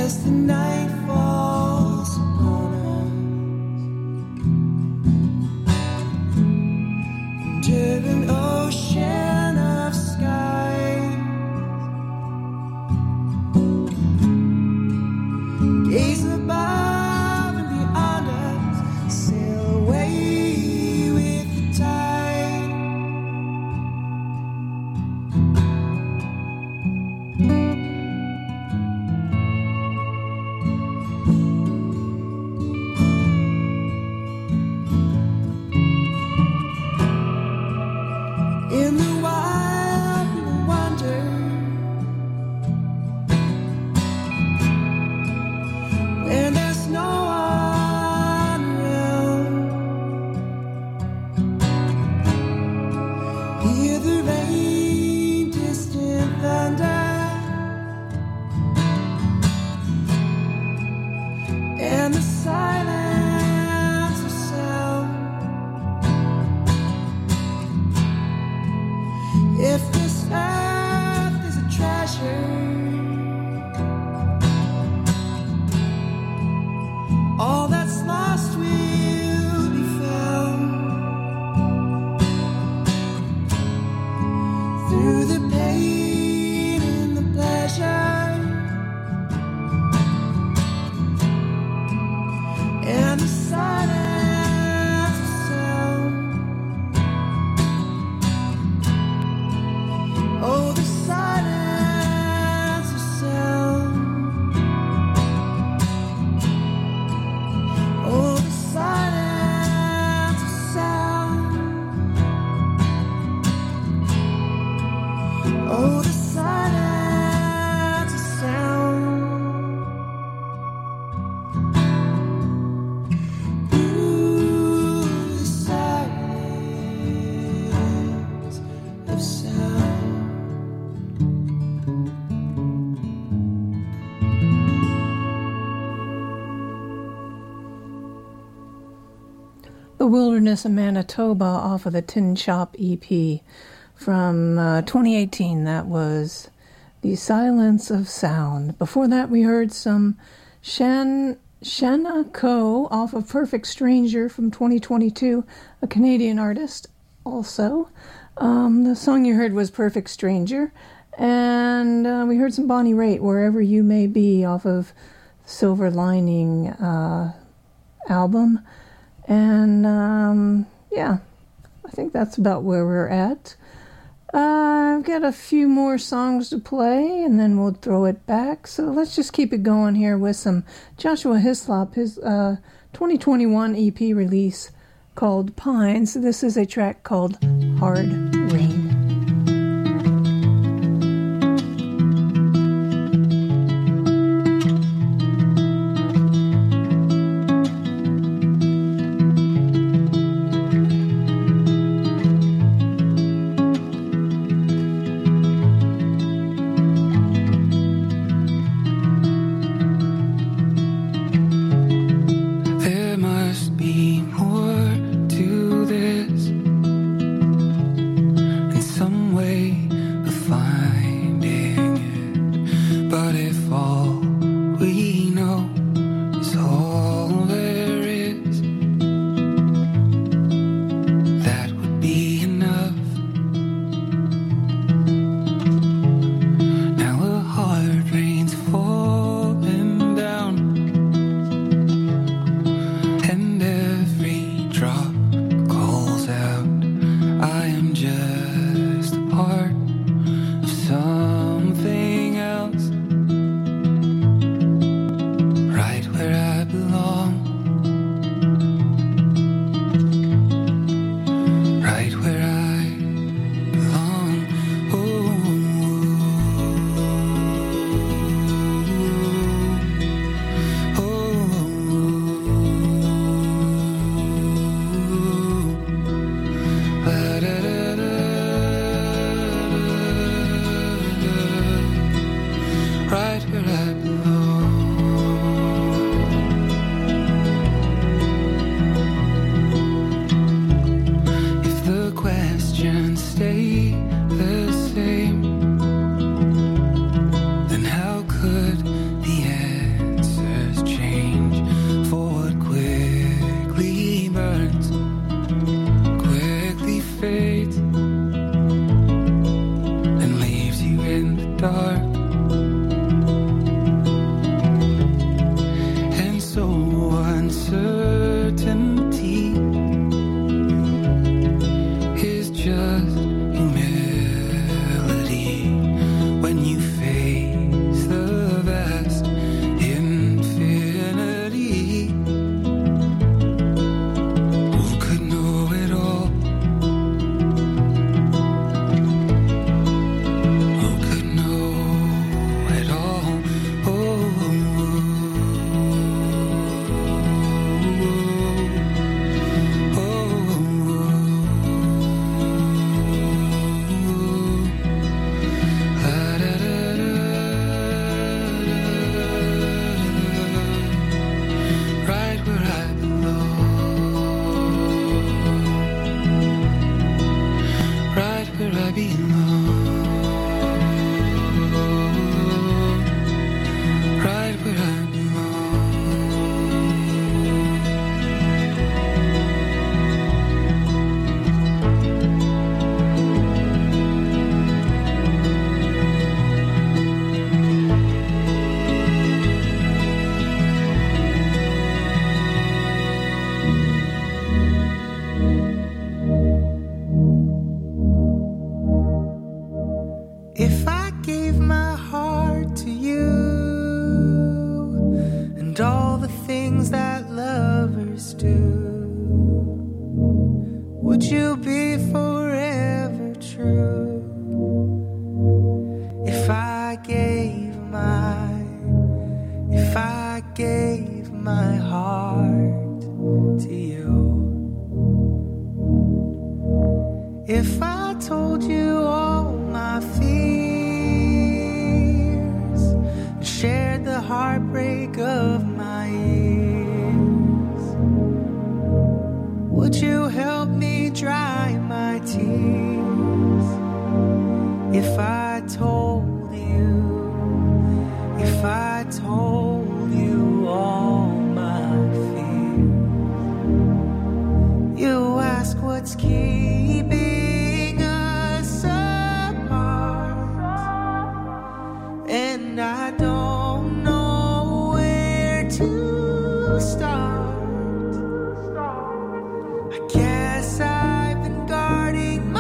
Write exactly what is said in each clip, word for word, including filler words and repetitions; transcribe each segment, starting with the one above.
as the night falls upon us, under an ocean of sky, gaze above and beyond us, sail away with the tide. In the wild we will wander, when there's no one around. Hear the rain, distant thunder, and the silence of sound. If this earth is a treasure, all that's lost will be found. Through the pain and the pleasure, and the silence of sound. Oh, the silence of sound. Oh, the silence of sound. Oh, the silence of sound. Ooh, the silence of sound. The Wilderness of Manitoba off of the Tin Shop E P from uh, twenty eighteen. That was The Silence of Sound. Before that, we heard some Shan Shanna Coe off of Perfect Stranger from twenty twenty-two, a Canadian artist also. Um, the song you heard was Perfect Stranger. And uh, we heard some Bonnie Raitt, Wherever You May Be, off of Silver Lining uh, album. And, um, yeah, I think that's about where we're at. Uh, I've got a few more songs to play, and then we'll throw it back. So let's just keep it going here with some Joshua Hislop, his uh, twenty twenty-one E P release called Pines. This is a track called Hard Rain. There must be more to this, in some way of finding it. But if all we know is all there is, that would be enough. Now a hard rain's falling down, and every drop calls out, I am just a part of something else, right where I belong, right where I belong. Oh, right where I belong. If the questions stay the same, then how could the I gave my, if I gave my heart to you, if I told you all my fears, shared the heartbreak of my years, would you help me dry my tears? If I told you, if I told you all my fears, you ask what's keeping us apart, and I don't know where to start. I guess I've been guarding my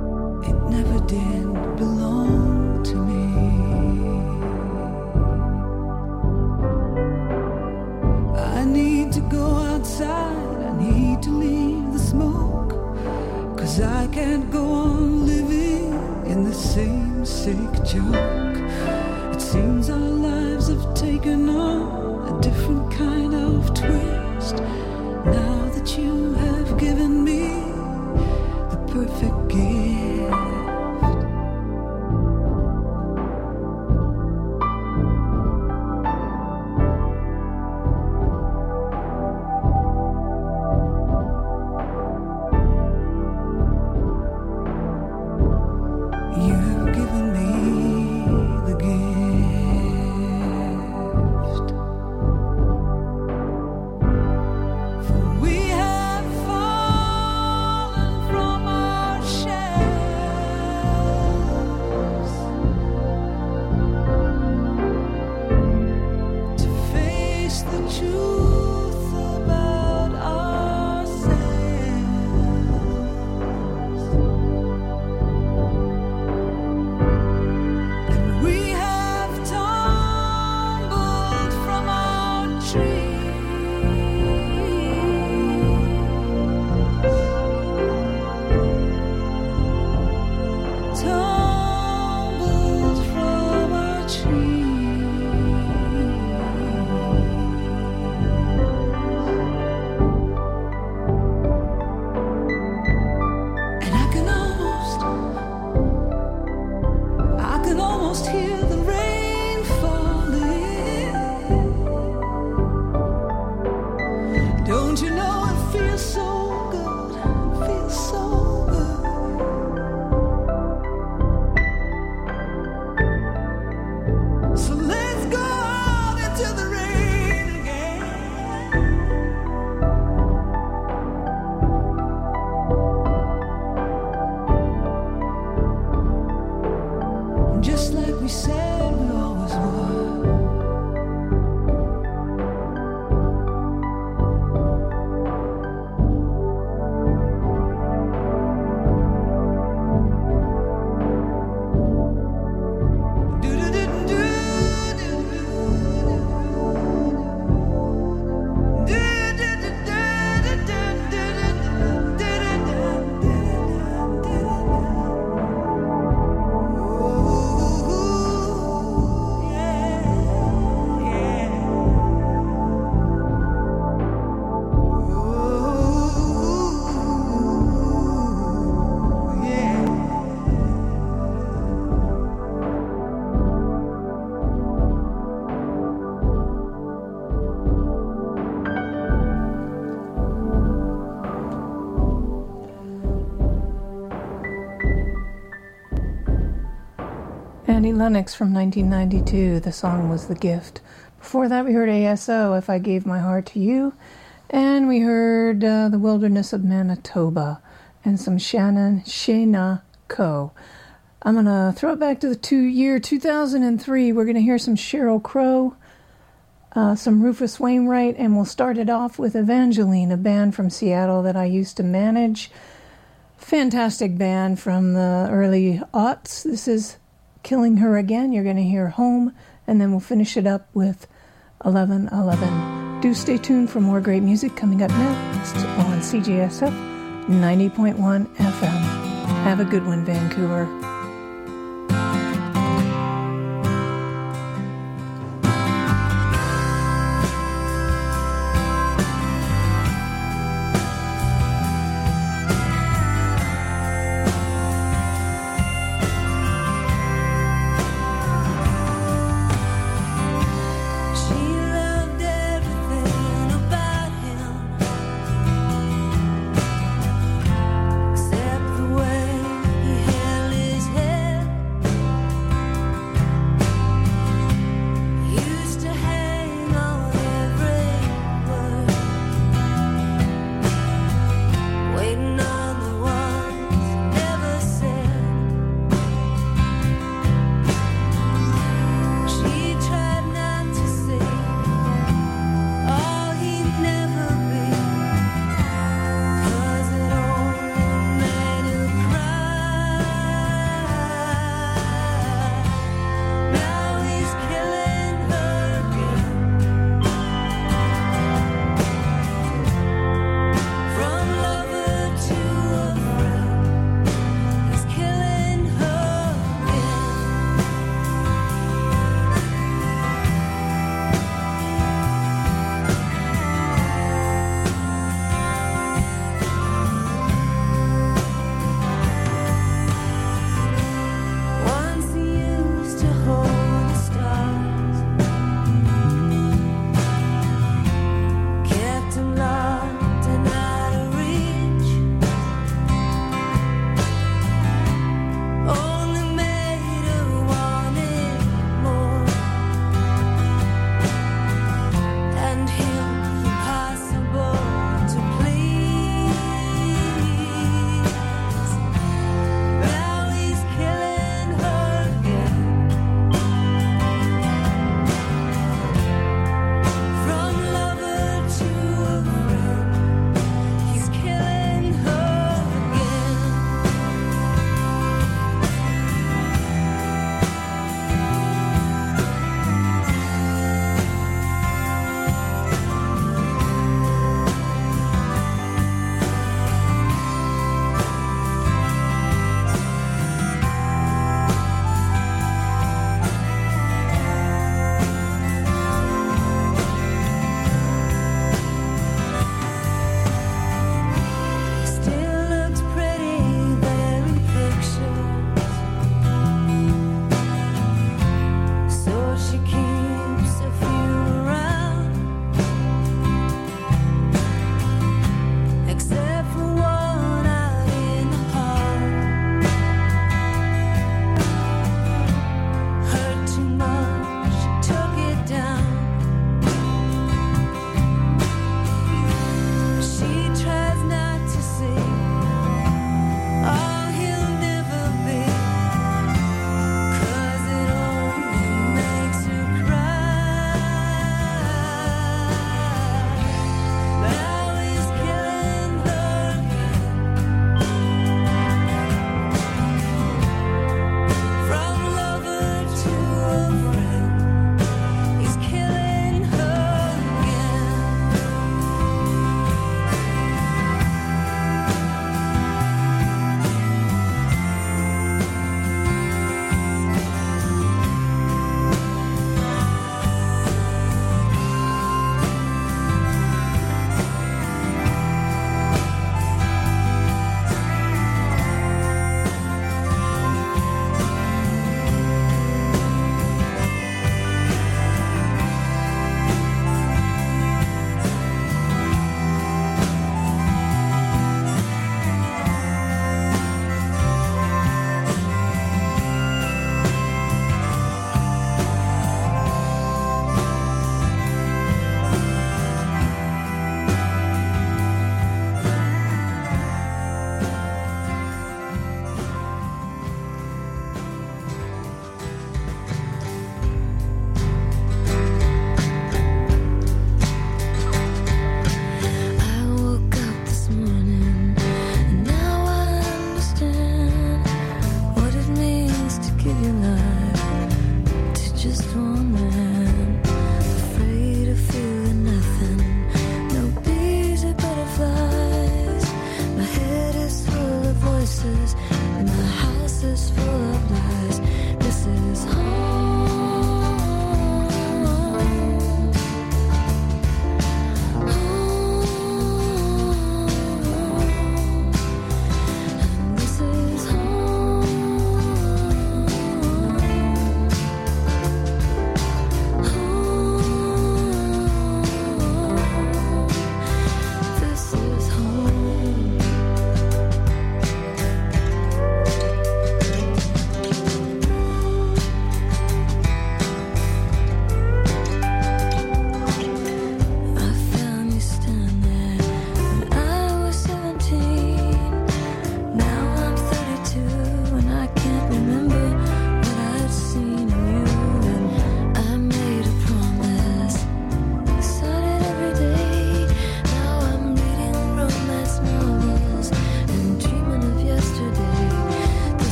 never did belong to me. go outside, I need to leave the smoke, 'cause I can't go on living in the same sick joke. It seems our lives have taken on a different kind of twist, now that you have given me the perfect gift. Annie Lennox from nineteen ninety-two. The song was The Gift. Before that, we heard A S O, If I Gave My Heart to You. And we heard uh, The Wilderness of Manitoba and some Shannon Shayna Coe. I'm going to throw it back to the two, year two thousand three. We're going to hear some Sheryl Crow, uh, some Rufus Wainwright, and we'll start it off with Evangeline, a band from Seattle that I used to manage. Fantastic band from the early aughts. This is Killing Her Again. You're going to hear Home, and then we'll finish it up with eleven eleven. Do stay tuned for more great music coming up next on C J S F ninety point one F M. Have a good one, Vancouver. Except the way he held his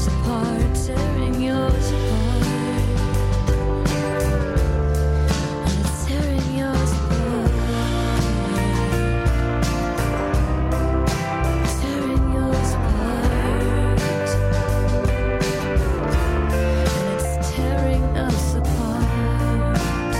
apart, tearing yours apart. And it's tearing yours apart. Tearing yours apart. And it's tearing us apart.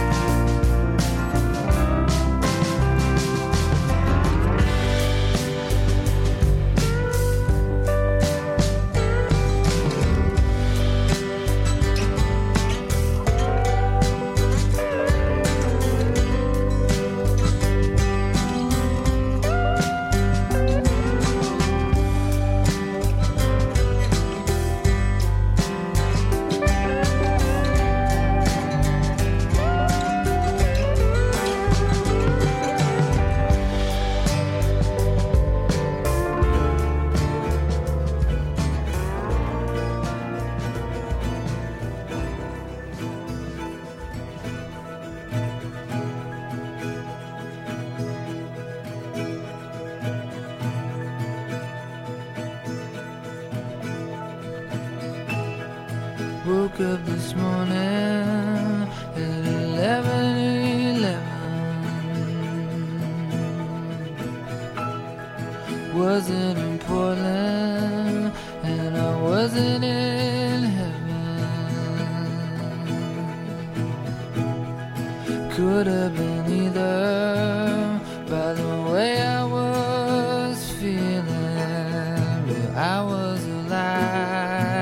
Woke up this morning at eleven eleven. Wasn't in Portland and I wasn't in heaven. Could have been either by the way I was feeling, but I was alive.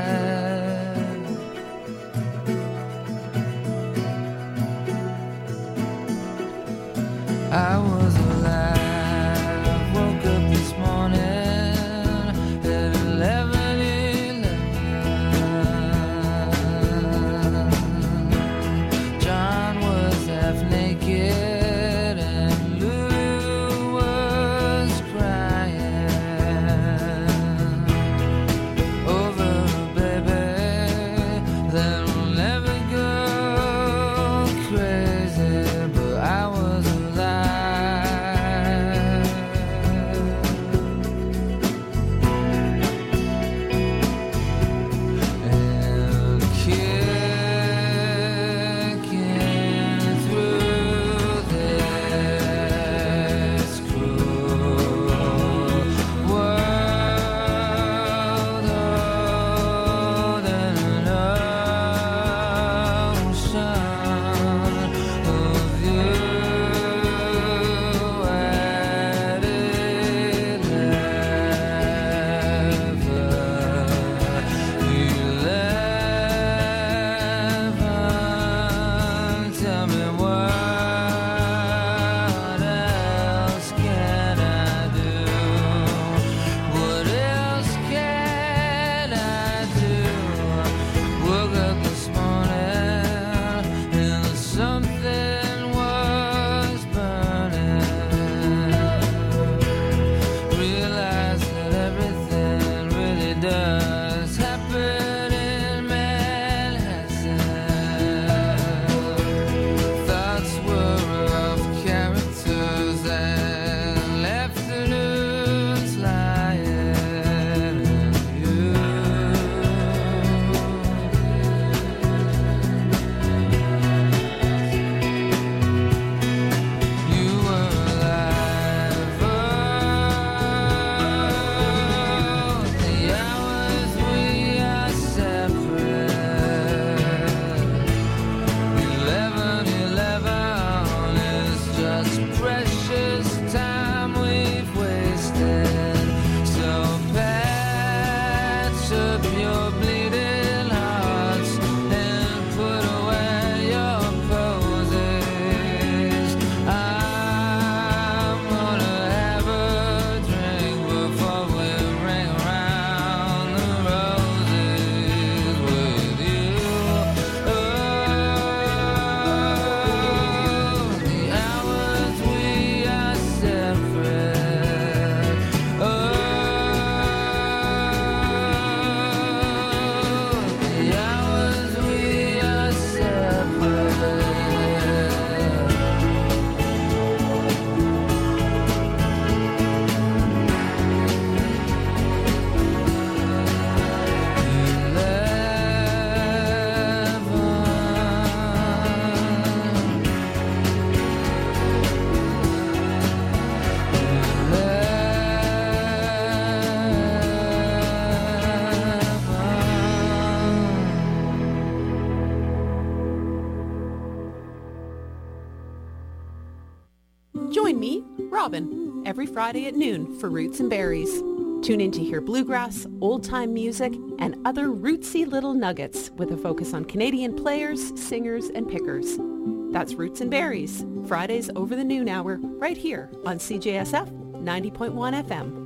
I was alive, woke up this morning at eleven eleven. John was half naked join me, Robin, every Friday at noon for Roots and Berries. Tune in to hear bluegrass, old-time music, and other rootsy little nuggets with a focus on Canadian players, singers, and pickers. That's Roots and Berries, Fridays over the noon hour, right here on C J S F ninety point one F M.